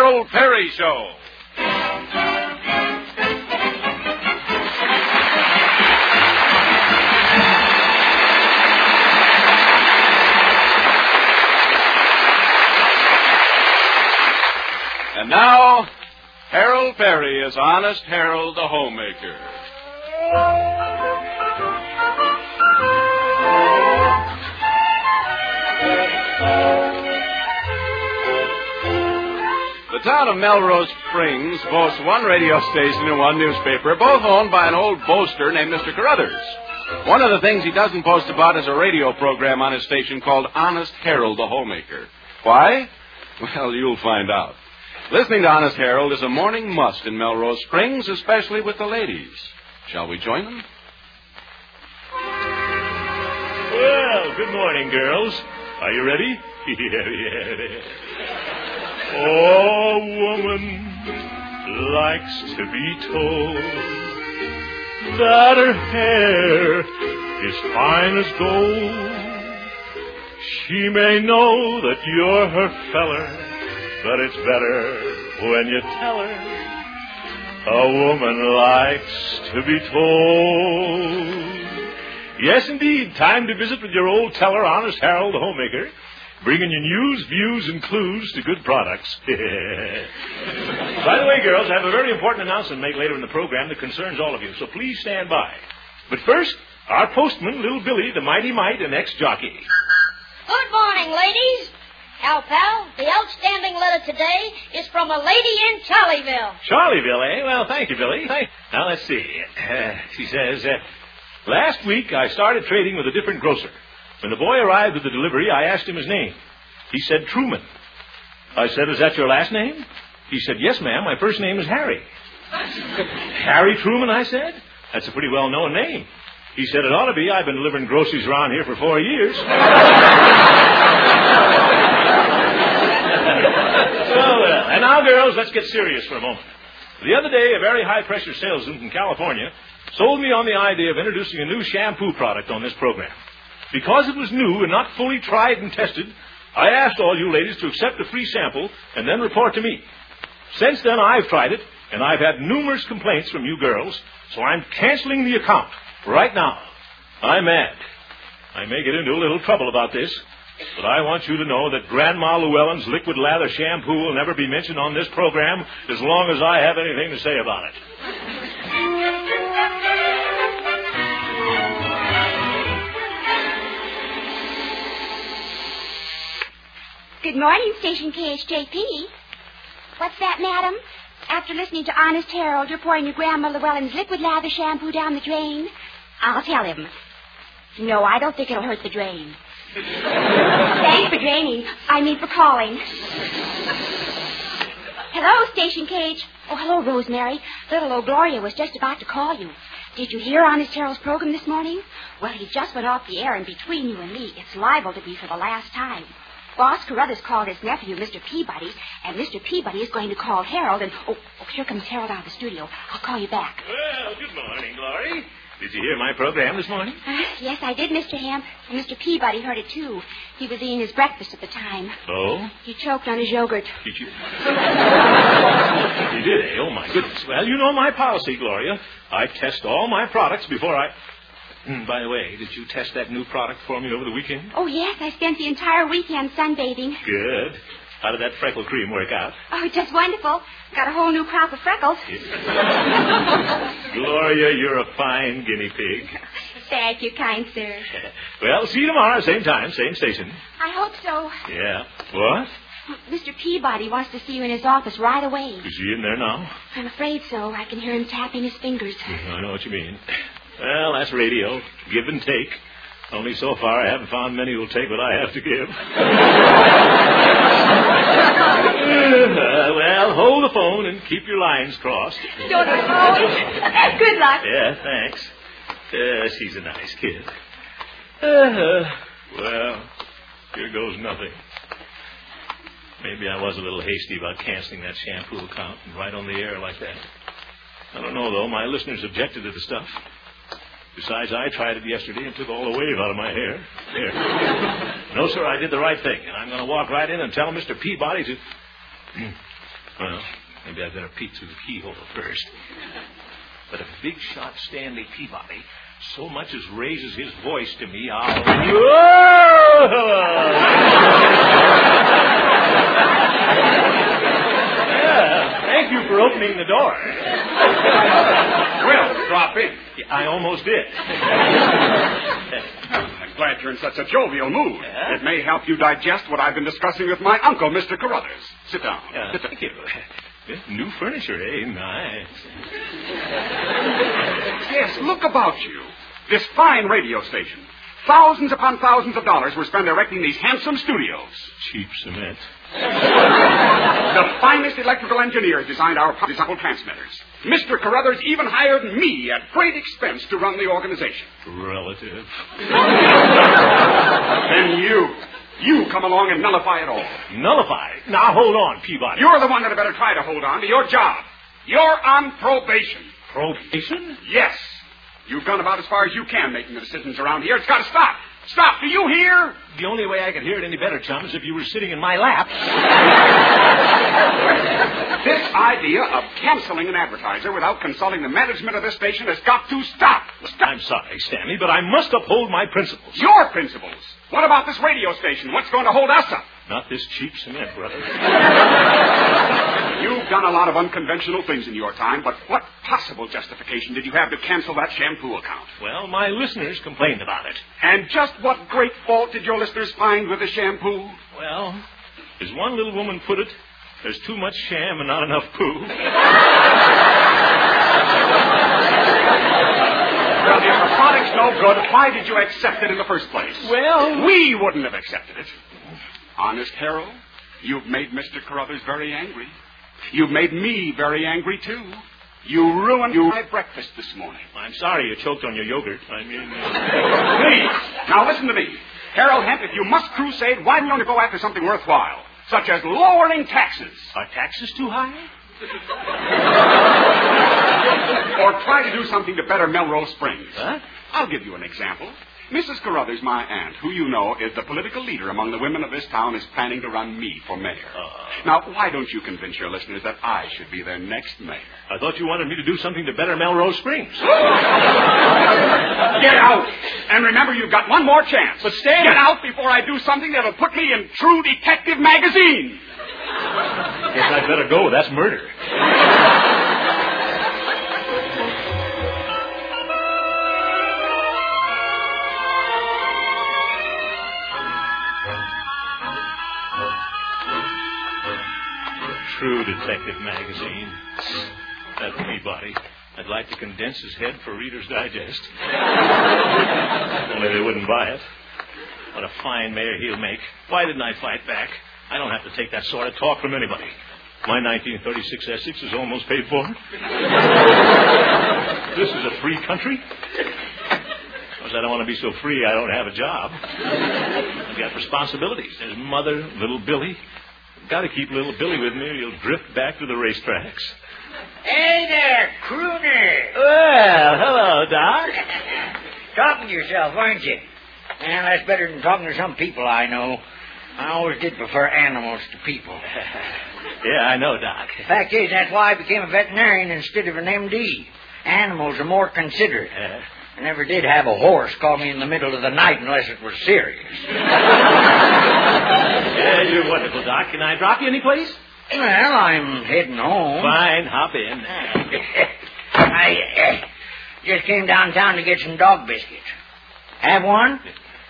Harold Perry Show. And now, Harold Perry as Honest Harold the Homemaker. The town of Melrose Springs boasts one radio station and one newspaper, both owned by an old boaster named Mr. Carruthers. One of the things he doesn't boast about is a radio program on his station called Honest Harold the Homemaker. Why? Well, you'll find out. Listening to Honest Harold is a morning must in Melrose Springs, especially with the ladies. Shall we join them? Well, good morning, girls. Are you ready? Yeah. Oh, woman likes to be told that her hair is fine as gold. She may know that you're her feller, but it's better when you tell her a woman likes to be told. Yes, indeed, time to visit with your old teller, Honest Harold the Homemaker, bringing you news, views, and clues to good products. By the way, girls, I have a very important announcement to make later in the program that concerns all of you, so please stand by. But first, our postman, Little Billy, the mighty mite and ex-jockey. Good morning, ladies. Pal, the outstanding letter today is from a lady in Charlieville. Charlieville, eh? Well, thank you, Billy. Now, let's see. She says, last week I started trading with a different grocer. When the boy arrived with the delivery, I asked him his name. He said Truman. I said, is that your last name? He said, yes, ma'am. My first name is Harry. Harry Truman, I said? That's a pretty well-known name. He said, it ought to be. I've been delivering groceries around here for 4 years. And now, girls, let's get serious for a moment. The other day, a very high-pressure salesman from California sold me on the idea of introducing a new shampoo product on this program. Because it was new and not fully tried and tested, I asked all you ladies to accept a free sample and then report to me. Since then, I've tried it, and I've had numerous complaints from you girls, so I'm canceling the account right now. I'm mad. I may get into a little trouble about this, but I want you to know that Grandma Llewellyn's liquid lather shampoo will never be mentioned on this program as long as I have anything to say about it. Good morning, Station KHJP. What's that, madam? After listening to Honest Harold, you're pouring your Grandma Llewellyn's liquid lather shampoo down the drain? I'll tell him. No, I don't think it'll hurt the drain. Thanks for draining. I mean for calling. Hello, Station KH. Oh, hello, Rosemary. Little old Gloria was just about to call you. Did you hear Honest Harold's program this morning? Well, he just went off the air, and between you and me, it's liable to be for the last time. Boss Carruthers called his nephew, Mr. Peabody, and Mr. Peabody is going to call Harold, and... Oh, here comes Harold out of the studio. I'll call you back. Well, good morning, Glory. Did you hear my program this morning? Yes, I did, Mr. Hamp. And Mr. Peabody heard it, too. He was eating his breakfast at the time. Oh? He choked on his yogurt. Did you? You did, eh? Oh, my goodness. Well, you know my policy, Gloria. I test all my products before I... By the way, did you test that new product for me over the weekend? Oh, yes. I spent the entire weekend sunbathing. Good. How did that freckle cream work out? Oh, just wonderful. Got a whole new crop of freckles. Gloria, you're a fine guinea pig. Thank you, kind sir. Well, see you tomorrow, same time, same station. I hope so. Yeah. What? Mr. Peabody wants to see you in his office right away. Is he in there now? I'm afraid so. I can hear him tapping his fingers. I know what you mean. Well, that's radio. Give and take. Only so far I haven't found many who'll take what I have to give. Well, hold the phone and keep your lines crossed. Don't I? Good luck. Yeah, thanks. She's a nice kid. Well, here goes nothing. Maybe I was a little hasty about canceling that shampoo account and right on the air like that. I don't know, though. My listeners objected to the stuff. Besides, I tried it yesterday and took all the wave out of my hair. There. No, sir, I did the right thing, and I'm going to walk right in and tell Mr. Peabody to... Well, maybe I'd better peek through the keyhole first. But if big shot Stanley Peabody so much as raises his voice to me, I'll... Yeah, thank you for opening the door. Well, drop in. I almost did. I'm glad you're in such a jovial mood. Yeah? It may help you digest what I've been discussing with my uncle, Mr. Carruthers. Sit down. Sit down. Thank you. New furniture, eh? Nice. Yes, look about you. This fine radio station. Thousands upon thousands of dollars were spent erecting these handsome studios. Cheap cement. The finest electrical engineers designed our powerful transmitters. Mr. Carruthers even hired me at great expense to run the organization. Relative. Then you come along and nullify it all. Nullify? Now, hold on, Peabody. You're the one that had better try to hold on to your job. You're on probation. Probation? Yes. You've gone about as far as you can making the decisions around here. It's got to stop. Stop. Do you hear? The only way I could hear it any better, chum, is if you were sitting in my lap. This idea of canceling an advertiser without consulting the management of this station has got to stop. I'm sorry, Stanley, but I must uphold my principles. Your principles? What about this radio station? What's going to hold us up? Not this cheap cement, brother. You've done a lot of unconventional things in your time, but what possible justification did you have to cancel that shampoo account? Well, my listeners complained about it. And just what great fault did your listeners find with the shampoo? Well, as one little woman put it, there's too much sham and not enough poo. Well, if the product's no good, why did you accept it in the first place? Well, we wouldn't have accepted it. Honest, Harold, you've made Mr. Carruthers very angry. You've made me very angry, too. You ruined my breakfast this morning. I'm sorry you choked on your yogurt. Please, now listen to me. Harold Hemp, if you must crusade, why don't you go after something worthwhile, such as lowering taxes? Are taxes too high? Or try to do something to better Melrose Springs. Huh? I'll give you an example. Mrs. Carruthers, my aunt, who you know is the political leader among the women of this town, is planning to run me for mayor. Now, why don't you convince your listeners that I should be their next mayor? I thought you wanted me to do something to better Melrose Springs. Get out! And remember, you've got one more chance. But Stan... Get out before I do something that'll put me in True Detective magazine. Guess I'd better go. That's murder. True Detective magazine. That Peabody. I'd like to condense his head for Reader's Digest. Only they wouldn't buy it. What a fine mayor he'll make. Why didn't I fight back? I don't have to take that sort of talk from anybody. My 1936 Essex is almost paid for. This is a free country. Of course, I don't want to be so free I don't have a job. I've got responsibilities. There's Mother, little Billy. Got to keep little Billy with me or he'll drift back to the racetracks. Hey there, crooner. Well, hello, Doc. Talking to yourself, aren't you? Well, that's better than talking to some people I know. I always did prefer animals to people. Yeah, I know, Doc. Fact is, that's why I became a veterinarian instead of an MD. Animals are more considerate. I never did have a horse call me in the middle of the night unless it was serious. Yeah, you're wonderful, Doc. Can I drop you any place? Well, I'm heading home. Fine, hop in. I just came downtown to get some dog biscuits. Have one?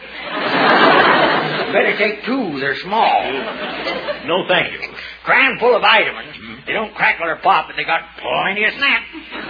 Better take two. They're small. No, thank you. Cram full of vitamins. They don't crackle or pop, but they got plenty of snap.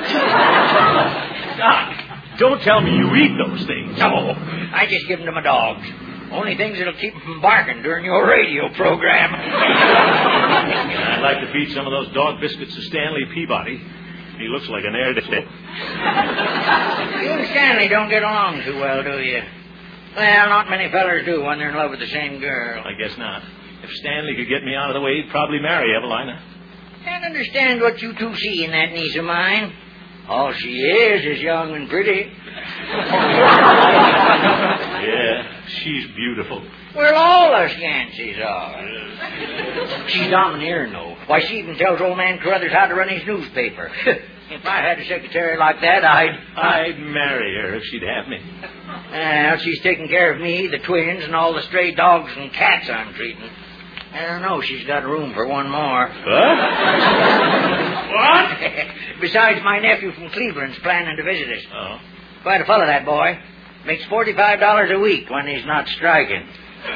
Doc, don't tell me you eat those things. No, I just give them to my dogs. Only things that'll keep them from barking during your radio program. I'd like to feed some of those dog biscuits to Stanley Peabody. He looks like an heir to... You and Stanley don't get along too well, do you? Well, not many fellers do when they're in love with the same girl. I guess not. If Stanley could get me out of the way, he'd probably marry Evelina. Can't understand what you two see in that niece of mine. All she is young and pretty. Yeah. She's beautiful. Well, all us Yanceys are. She's domineering, though. Why, she even tells old man Carruthers how to run his newspaper. If I had a secretary like that, I'd marry her if she'd have me. Well, she's taking care of me, the twins, and all the stray dogs and cats I'm treating. I don't know. She's got room for one more. What? What? Besides, my nephew from Cleveland's planning to visit us. Oh. Quite a fellow, that boy. Makes $45 a week when he's not striking.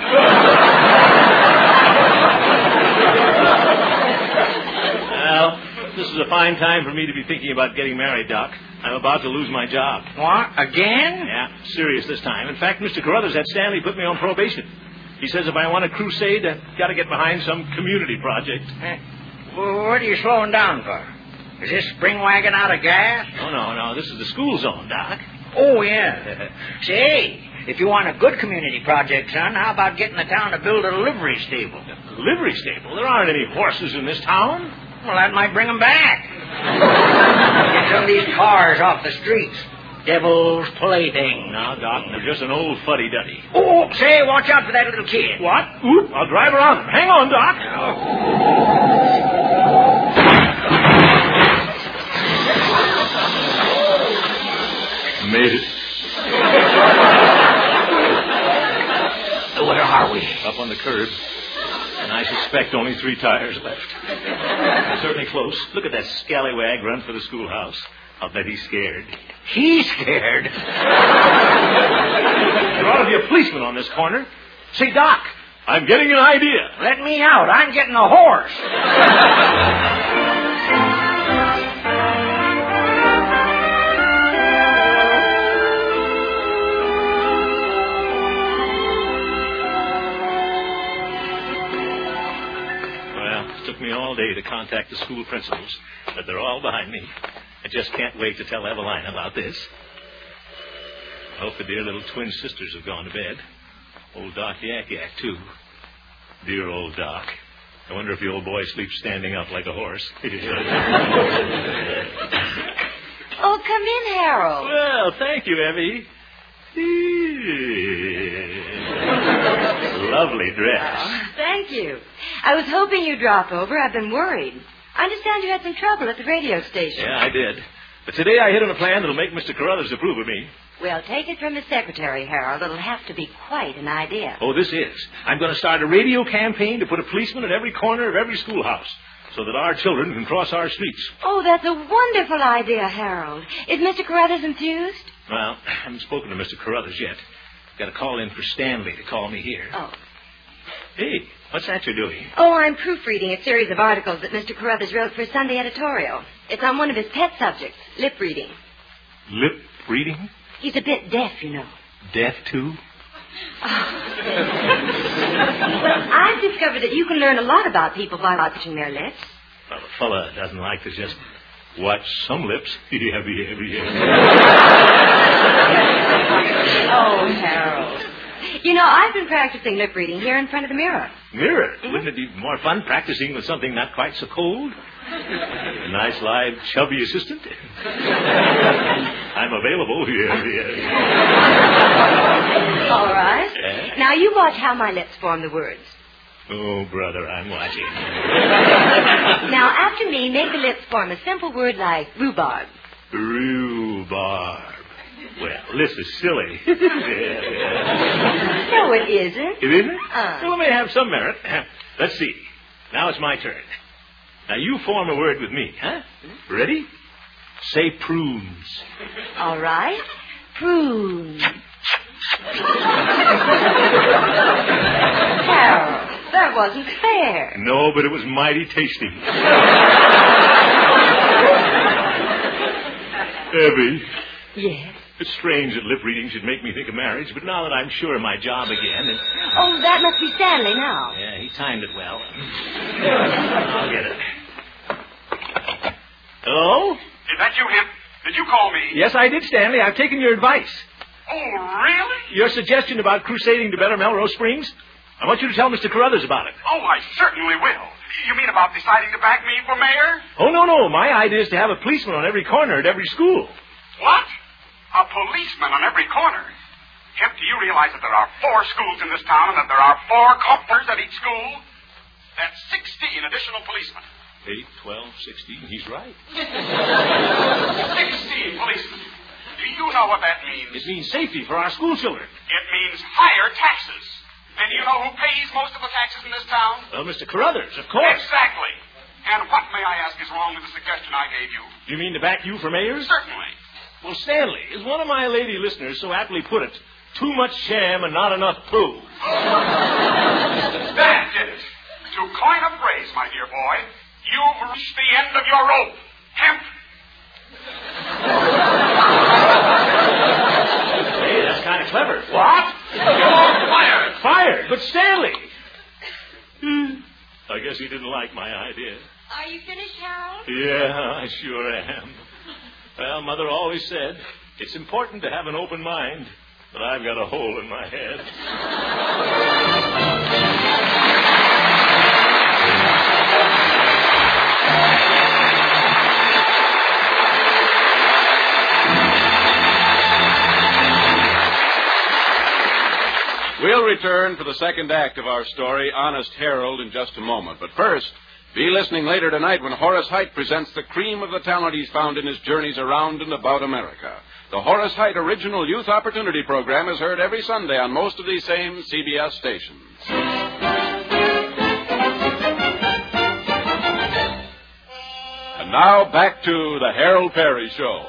Well, this is a fine time for me to be thinking about getting married, Doc. I'm about to lose my job. What? Again? Yeah, serious this time. In fact, Mr. Carruthers had Stanley put me on probation. He says if I want a crusade, I've got to get behind some community project. Well, what are you slowing down for? Is this spring wagon out of gas? No. This is the school zone, Doc. Oh, yeah. Say, if you want a good community project, son, how about getting the town to build a livery stable? A livery stable? There aren't any horses in this town. Well, that might bring them back. Get some of these cars off the streets. Devil's plaything. No, Doc, they're just an old fuddy-duddy. Oh, say, watch out for that little kid. What? Oop, I'll drive around them. Hang on, Doc. Made it. Where are we? Up on the curb. And I suspect only 3 tires left. Certainly close. Look at that scallywag run for the schoolhouse. I'll bet he's scared. He's scared? There ought to be a policeman on this corner. Say, Doc, I'm getting an idea. Let me out. I'm getting a horse. It took me all day to contact the school principals, but they're all behind me. I just can't wait to tell Evelina about this. I hope the dear little twin sisters have gone to bed. Old Doc Yak, too. Dear old Doc. I wonder if the old boy sleeps standing up like a horse. Oh, come in, Harold. Well, thank you, Evie. Lovely dress. Oh, thank you. I was hoping you'd drop over. I've been worried. I understand you had some trouble at the radio station. Yeah, I did. But today I hit on a plan that'll make Mr. Carruthers approve of me. Well, take it from the secretary, Harold. It'll have to be quite an idea. Oh, this is. I'm going to start a radio campaign to put a policeman at every corner of every schoolhouse so that our children can cross our streets. Oh, that's a wonderful idea, Harold. Is Mr. Carruthers enthused? Well, I haven't spoken to Mr. Carruthers yet. Got to call in for Stanley to call me here. Oh. Hey, what's that you're doing? Oh, I'm proofreading a series of articles that Mr. Carruthers wrote for a Sunday editorial. It's on one of his pet subjects, lip reading. Lip reading? He's a bit deaf, you know. Deaf, too? Well, I've discovered that you can learn a lot about people by watching their lips. Well, a fella doesn't like to just watch some lips. Yeah. Oh, Harold. You know, I've been practicing lip reading here in front of the mirror. Mirror? Mm-hmm. Wouldn't it be more fun practicing with something not quite so cold? A nice, live, chubby assistant? I'm available. Yeah. All right. Now, you watch how my lips form the words. Oh, brother, I'm watching. Now, after me, make the lips form a simple word like rhubarb. Rhubarb. Well, this is silly. No, it isn't. It isn't? Well, it may have some merit. Let's see. Now it's my turn. Now, you form a word with me, huh? Ready? Say prunes. All right. Prunes. Harold, that wasn't fair. No, but it was mighty tasty. Evie. Yes? It's strange that lip reading should make me think of marriage, but now that I'm sure of my job again... Oh, that must be Stanley now. Yeah, he timed it well. I'll get it. Hello? Is that you, Hemp? Did you call me? Yes, I did, Stanley. I've taken your advice. Oh, really? Your suggestion about crusading to better Melrose Springs? I want you to tell Mr. Carruthers about it. Oh, I certainly will. You mean about deciding to back me for mayor? Oh, no. My idea is to have a policeman on every corner at every school. What? A policeman on every corner? Kemp, do you realize that there are 4 schools in this town and that there are 4 coppers at each school? That's 16 additional policemen. 8, 12, 16. He's right. 16 policemen. Do you know what that means? It means safety for our school children. It means higher taxes. And do you know who pays most of the taxes in this town? Well, Mr. Carruthers, of course. Exactly. And what, may I ask, is wrong with the suggestion I gave you? You mean to back you for mayor? Certainly. Well, Stanley, as one of my lady listeners so aptly put it, too much sham and not enough proof. That did it. To coin a phrase, my dear boy, you've reached the end of your rope. Kemp. Hey, that's kind of clever. What? You're fired. Fired? But Stanley! I guess he didn't like my idea. Are you finished, Harold? Yeah, I sure am. Well, Mother always said it's important to have an open mind, but I've got a hole in my head. We'll return for the second act of our story, Honest Harold, in just a moment. But first, be listening later tonight when Horace Heidt presents the cream of the talent he's found in his journeys around and about America. The Horace Heidt Original Youth Opportunity Program is heard every Sunday on most of these same CBS stations. And now, back to the Harold Perry Show.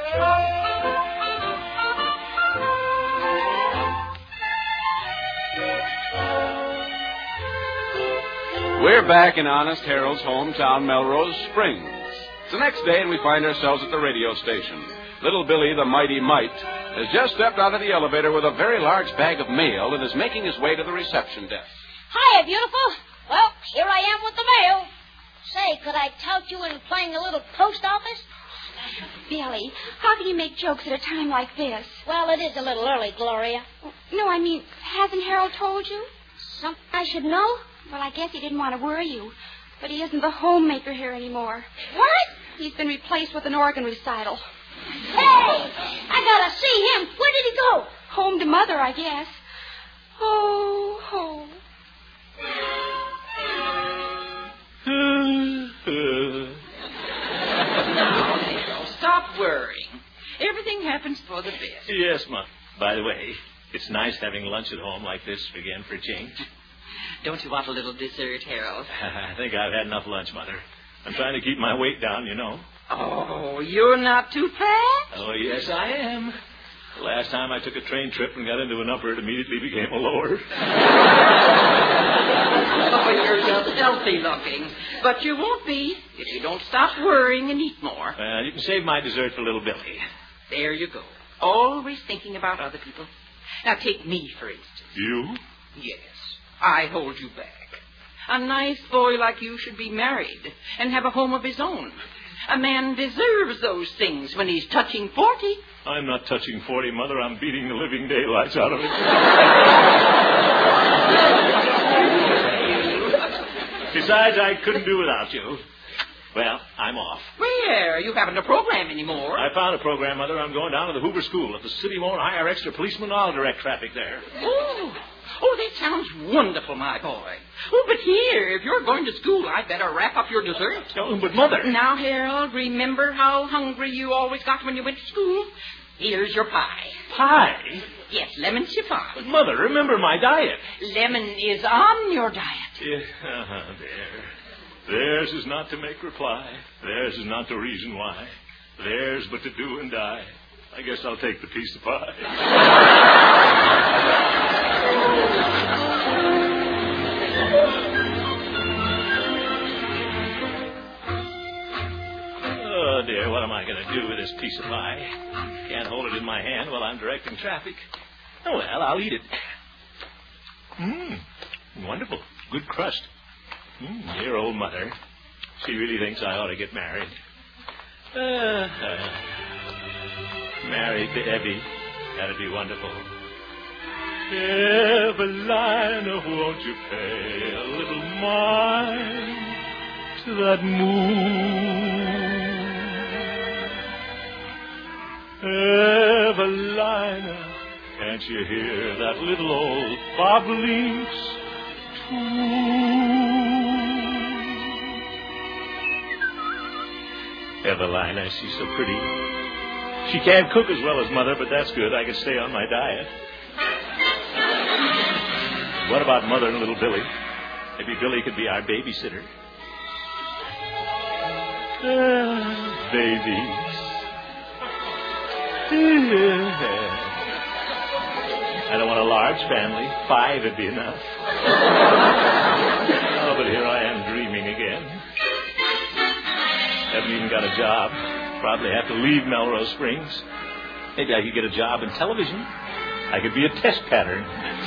We're back in Honest Harold's hometown, Melrose Springs. It's the next day, and we find ourselves at the radio station. Little Billy, the mighty mite, has just stepped out of the elevator with a very large bag of mail and is making his way to the reception desk. Hiya, beautiful. Well, here I am with the mail. Say, could I tout you in playing a little post office? Billy, how can you make jokes at a time like this? Well, it is a little early, Gloria. No, I mean, hasn't Harold told you? Something I should know? Well, I guess he didn't want to worry you. But he isn't the homemaker here anymore. What? He's been replaced with an organ recital. Hey, I gotta see him. Where did he go? Home to Mother, I guess. Ho, ho. Stop worrying. Everything happens for the best. Yes, Ma. By the way, it's nice having lunch at home like this again for a change. Don't you want a little dessert, Harold? I think I've had enough lunch, Mother. I'm trying to keep my weight down, you know. Oh, you're not too fat? Oh, yes, I am. The last time I took a train trip and got into an upper, it immediately became a lower. Oh, you're just healthy looking. But you won't be if you don't stop worrying and eat more. You can save my dessert for little Billy. There you go. Always thinking about other people. Now, take me, for instance. You? Yes. I hold you back. A nice boy like you should be married and have a home of his own. A man deserves those things when he's touching 40. I'm not touching 40, Mother. I'm beating the living daylights out of it. Besides, I couldn't do without you. Well, I'm off. Where? You haven't a program anymore. I found a program, Mother. I'm going down to the Hoover School. If the city won't hire extra policemen, I'll direct traffic there. Oh, that sounds wonderful, my boy. Oh, but here, if you're going to school, I'd better wrap up your dessert. Oh, but, Mother... Now, Harold, remember how hungry you always got when you went to school? Here's your pie. Pie? Yes, lemon chiffon. But, Mother, remember my diet. Lemon is on your diet. Yeah, there. Theirs is not to make reply. Theirs is not to reason why. Theirs but to do and die. I guess I'll take the piece of pie. Oh, dear, what am I going to do with this piece of pie? Can't hold it in my hand while I'm directing traffic. Oh, well, I'll eat it. Wonderful. Good crust. Dear old Mother. She really thinks I ought to get married. Married to Evie. That'd be wonderful. Evelina, won't you pay a little mind to that moon? Evelina, can Can't you hear that little old bobolink's tune? Evelina, she's so pretty. She can't cook as well as Mother, but that's good. I can stay on my diet. What about Mother and little Billy? Maybe Billy could be our babysitter. Babies. I don't want a large family. 5 would be enough. Oh, but here I am dreaming again. Haven't even got a job. Probably have to leave Melrose Springs. Maybe I could get a job in television. I could be a test pattern.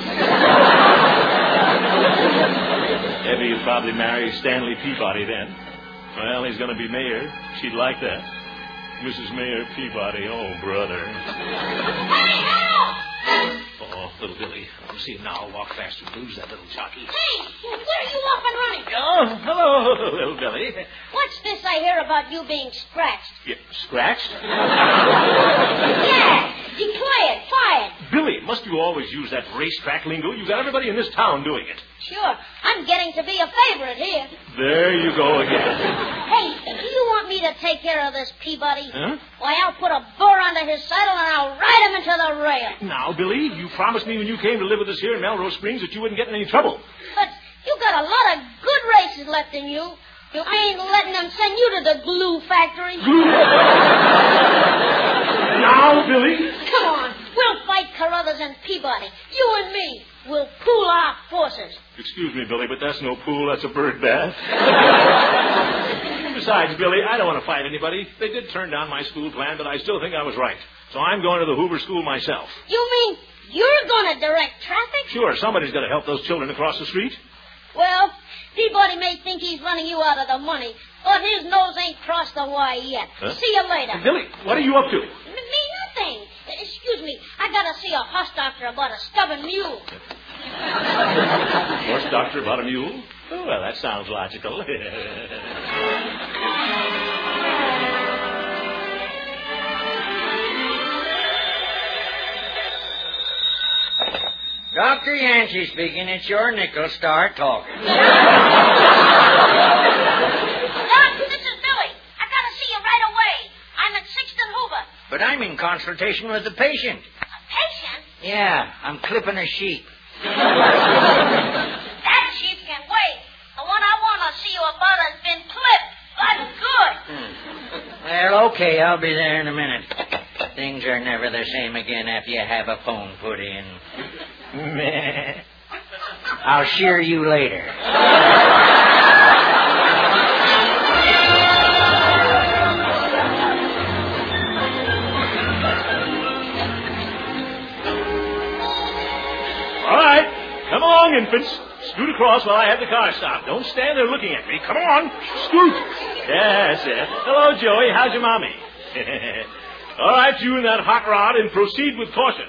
Evie will probably marry Stanley Peabody then. Well, he's going to be mayor. She'd like that. Mrs. Mayor Peabody, oh, brother. Oh, little Billy. I'll see him now. I'll walk faster and lose that little jockey. Hey, where are you off and running? Oh, hello, little Billy. What's this I hear about you being scratched? Yeah, scratched? Yeah, declared, fired. Billy, must you always use that racetrack lingo? You got everybody in this town doing it. Sure, I'm getting to be a favorite here. There you go again. Hey, do you want me to take care of this Peabody? Huh? Why, I'll put a burr under his saddle and I'll ride him into the rail. Now, Billy, you promised me when you came to live with us here in Melrose Springs that you wouldn't get in any trouble. But you got a lot of good races left in you. You ain't letting them send you to the glue factory. Now, Billy. Come on, we'll fight Carruthers and Peabody. You and me. We'll pool our forces. Excuse me, Billy, but that's no pool. That's a bird bath. Besides, Billy, I don't want to fight anybody. They did turn down my school plan, but I still think I was right. So I'm going to the Hoover School myself. You mean you're going to direct traffic? Sure, somebody's got to help those children across the street. Well, Peabody may think he's running you out of the money, but his nose ain't crossed the wire yet. Huh? See you later. Billy, what are you up to? Me nothing. Excuse me, I got to see a horse doctor about a stubborn mule. Horse doctor about a mule? Oh, well, that sounds logical. Dr. Yancey speaking. It's your nickel. Start talking. Doc, this is Billy. I got to see you right away. I'm at 6th and Hoover. But I'm in consultation with the patient. A patient? Yeah, I'm clipping a sheep. That sheep can wait. The one I want to see you about has been clipped. But good. Well, okay, I'll be there in a minute. Things are never the same again after you have a phone put in. Meh. I'll shear you later. All right. Come along, infants. Scoot across while I have the car stopped. Don't stand there looking at me. Come on. Scoot. That's it. Hello, Joey. How's your mommy? All right, you and that hot rod, and proceed with caution.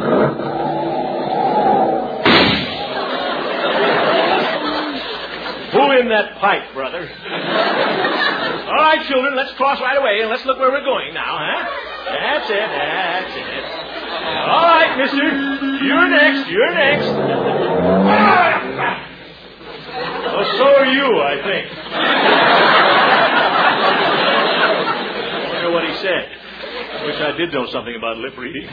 Pull in that pipe, brother. All right, children, let's cross right away, and let's look where we're going now, huh? That's it, that's it. All right, mister. You're next, you're next. Well, so are you, I think. I wonder what he said. Wish I did know something about lip reading.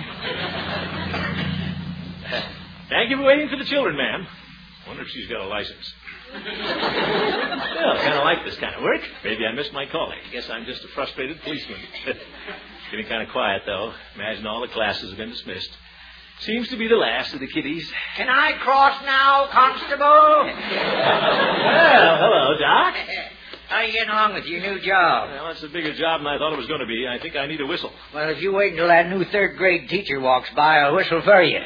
Thank you for waiting for the children, ma'am. Wonder if she's got a license. Well, I kind of like this kind of work. Maybe I missed my calling. Guess I'm just a frustrated policeman. Getting kind of quiet, though. Imagine all the classes have been dismissed. Seems to be the last of the kiddies. Can I cross now, Constable? Well, hello, Doc. How you getting along with your new job? Well, it's a bigger job than I thought it was going to be. I think I need a whistle. Well, if you wait until that new third-grade teacher walks by, I'll whistle for you.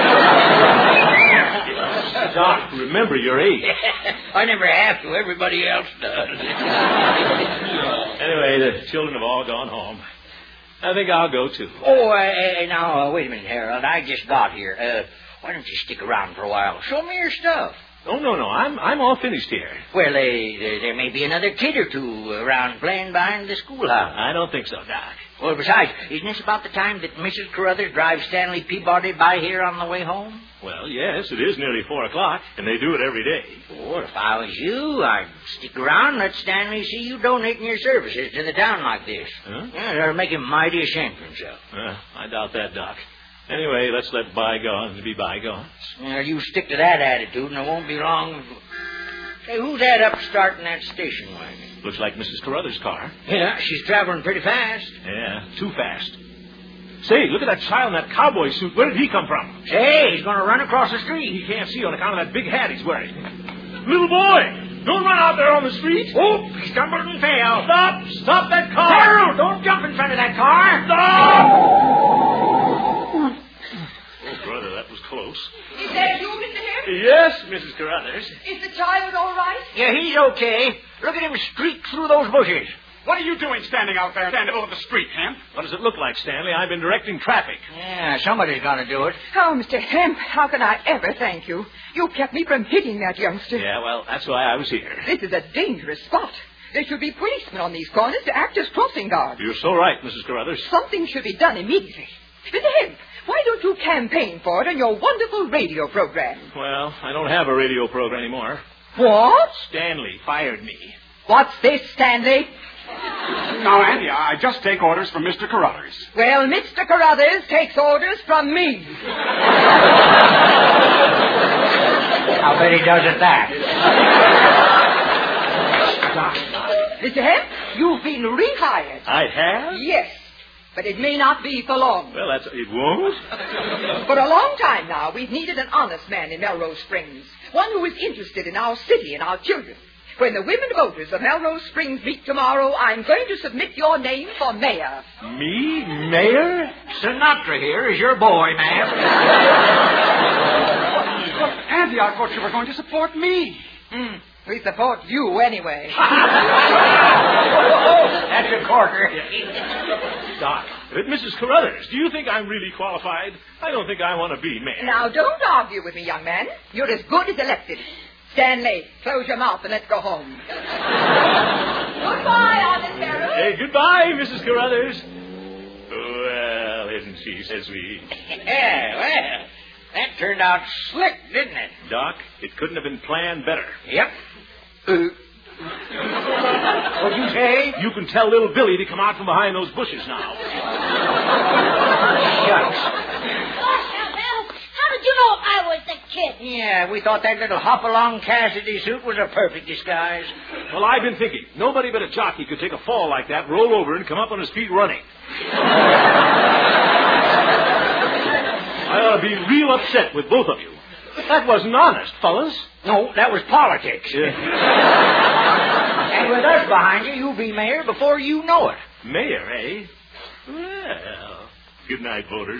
Doc, remember your age. I never have to. Everybody else does. Anyway, the children have all gone home. I think I'll go, too. Oh, now, wait a minute, Harold. I just got here. Why don't you stick around for a while? Show me your stuff. Oh, no. I'm all finished here. Well, there may be another kid or two around playing behind the schoolhouse. I don't think so, Doc. Well, besides, isn't this about the time that Mrs. Carruthers drives Stanley Peabody by here on the way home? Well, yes, it is nearly 4 o'clock, and they do it every day. Well, if I was you, I'd stick around and let Stanley see you donating your services to the town like this. Huh? Yeah, that'll make him mighty ashamed of himself. I doubt that, Doc. Anyway, let's let bygones be bygones. Well, you stick to that attitude, and it won't be long. Hey, who's that up starting that station wagon? Looks like Mrs. Carruthers' car. Yeah, she's traveling pretty fast. Yeah, too fast. Say, look at that child in that cowboy suit. Where did he come from? Say, he's going to run across the street. He can't see on account of that big hat he's wearing. Little boy, don't run out there on the street. Oh, he stumbled and fell. Stop that car. Harold, don't jump in front of that car. Stop! Oh, brother, that was close. Is that you, Mr. Hare? Yes, Mrs. Carruthers. Is the child all right? Yeah, he's okay. Look at him streak through those bushes. What are you doing standing out there in the middle of the street, Hemp? What does it look like, Stanley? I've been directing traffic. Yeah, somebody's going to do it. Oh, Mr. Hemp, how can I ever thank you? You kept me from hitting that youngster. Yeah, well, that's why I was here. This is a dangerous spot. There should be policemen on these corners to act as crossing guards. You're so right, Mrs. Carruthers. Something should be done immediately. Mr. Hemp, why don't you campaign for it on your wonderful radio program? Well, I don't have a radio program anymore. What? Stanley fired me. What's this, Stanley? Now, Andy, I just take orders from Mr. Carruthers. Well, Mr. Carruthers takes orders from me. I'll bet he does at that. Mr. Hemp, you've been rehired. I have? Yes, but it may not be for long. Well, it won't. For a long time now, we've needed an honest man in Melrose Springs. One who is interested in our city and our children. When the women voters of Melrose Springs meet tomorrow, I'm going to submit your name for mayor. Me? Mayor? Sinatra here is your boy, ma'am. Andy, I thought you were going to support me. We support you anyway. That's a corker. Doc, Mrs. Carruthers, do you think I'm really qualified? I don't think I want to be mayor. Now, don't argue with me, young man. You're as good as elected. Stanley, close your mouth and let's go home. Goodbye, Honest Harold. Hey, goodbye, Mrs. Carruthers. Well, isn't she so sweet? Yeah, well, that turned out slick, didn't it? Doc, it couldn't have been planned better. Yep. What'd you say? You can tell little Billy to come out from behind those bushes now. Shucks. How did you know I was the kid? Yeah, we thought that little hop-along Cassidy suit was a perfect disguise. Well, I've been thinking. Nobody but a jockey could take a fall like that, roll over, and come up on his feet running. I ought to be real upset with both of you. That wasn't honest, fellas. No, that was politics. And with us behind you, you'll be mayor before you know it. Mayor, eh? Well, good night, voters.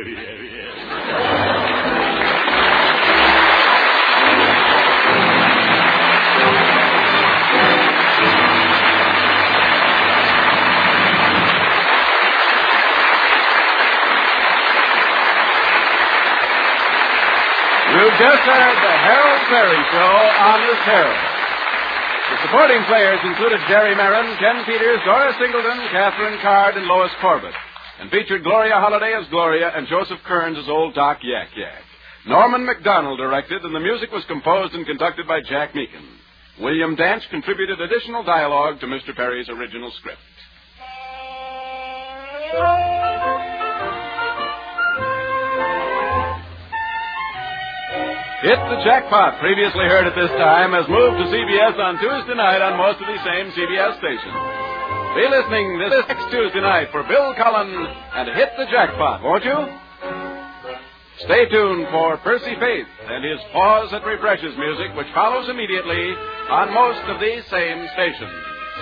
You've just heard the Harold Perry Show on this Herald. The supporting players included Jerry Merrin, Ken Peters, Dora Singleton, Catherine Card, and Lois Corbett, and featured Gloria Holliday as Gloria and Joseph Kearns as Old Doc Yak Yak. Norman MacDonald directed, and the music was composed and conducted by Jack Meakin. William Dance contributed additional dialogue to Mr. Perry's original script. Hit the Jackpot, previously heard at this time, has moved to CBS on Tuesday night on most of these same CBS stations. Be listening this next Tuesday night for Bill Cullen and Hit the Jackpot, won't you? Stay tuned for Percy Faith and his Pause That Refreshes music, which follows immediately on most of these same stations.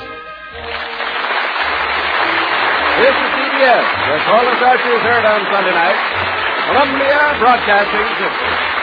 This is CBS, where Corliss Archer is heard on Sunday night. Columbia Broadcasting System.